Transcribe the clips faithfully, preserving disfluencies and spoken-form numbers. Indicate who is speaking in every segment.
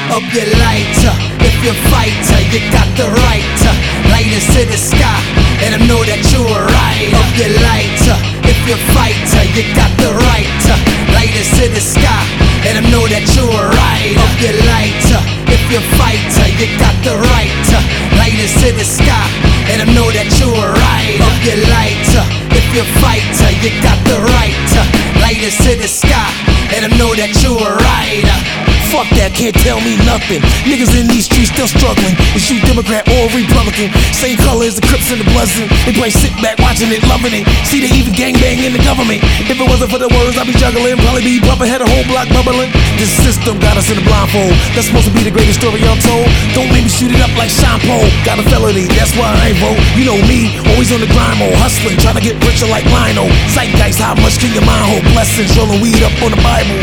Speaker 1: Up your lighter, if you're a fighter, you got the right to light us to the sky, and I know that you're right. Up your lighter, if you're a fighter, you got the right to light us to the sky, and I know that you're right. Up your lighter, if you're a fighter, you got the right to light us to the sky, and I know that you're right. Up your lighter, if you're a fighter, you got the right to light us to the sky, and I know that you're right.
Speaker 2: Fuck that, can't tell me nothing. Niggas in these streets still struggling. Is you Democrat or Republican? Same color as the Crips and the Bloods. They probably sit back watching it, loving it. See, they even gangbang in the government. If it wasn't for the words, I'd be juggling. Probably be bumping, had a whole block bubbling. This system got us in a blindfold. That's supposed to be the greatest story untold. Don't make me shoot it up like Sean Paul. Got a felony, that's why I ain't vote. You know me, always on the grind mode, hustling, trying to get richer like Lionel. Zeitgeist, how much can your mind hold? Blessings, rolling weed up on the Bible.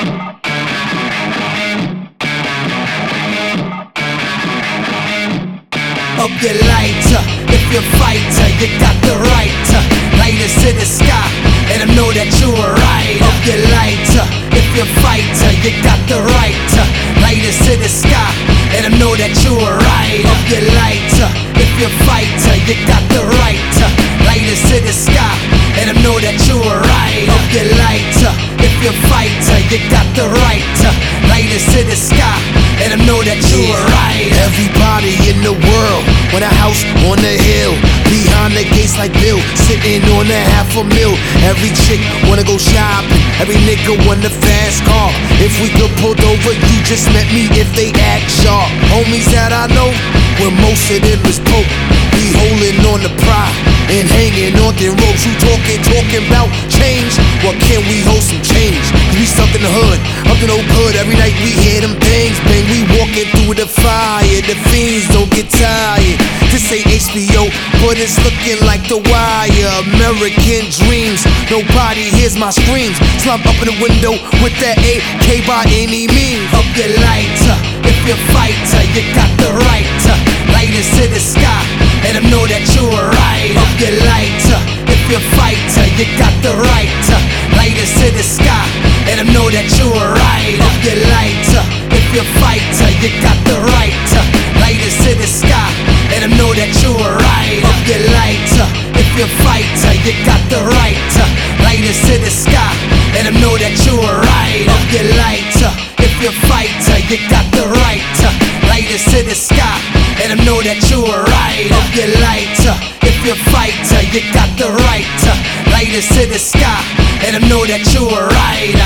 Speaker 1: Up your lighter, if you're a fighter, you got the right to light us to the sky, and I know that you're right. Up your lighter, if you're a fighter, you got the right to light us to the sky, and I know that you're right. Up your lighter, if you're a fighter, you got the right to light us to the sky, and I know that you're right. Up your lighter, if you're a fighter, you got the right to light us to the sky, and I know that you're yeah. right.
Speaker 3: Everybody in the world want a house on the hill, behind the gates like Bill, sitting on a half a mil. Every chick wanna go shopping, every nigga want a fast car. If we could pull over, you just met me if they act sharp. Homies that I know, when most of them is broke, be holding on the pride and hanging on their ropes. You talking, talking about change? Well, can we hold some change? Cause we stuck in the hood, up to no good. Every night we hear them things, bang, we walking through the fire. The fiends don't get tired. This ain't H B O, but it's looking like The Wire. American dreams, nobody hears my screams. Slump up in the window with that A K by any means.
Speaker 1: Up your lighter, if you're a fighter, you got the right to light us to the sky, and I know that you're right. Up your lighter, if you're a fighter, you got the right to light us to the sky, and I know that you're right. Up your lighter, if you're a fighter, you got the right to light us to the sky, and I know that you're right. Up your lighter, if you're a fighter, you got the right to light us to the sky, and I know that you're right. Up your lighter, if you're a fighter, you got the right to light us to the sky, and I know that you're right. Up your lighter, if you're a fighter, you got the right to light us to the sky, and I know that you're right.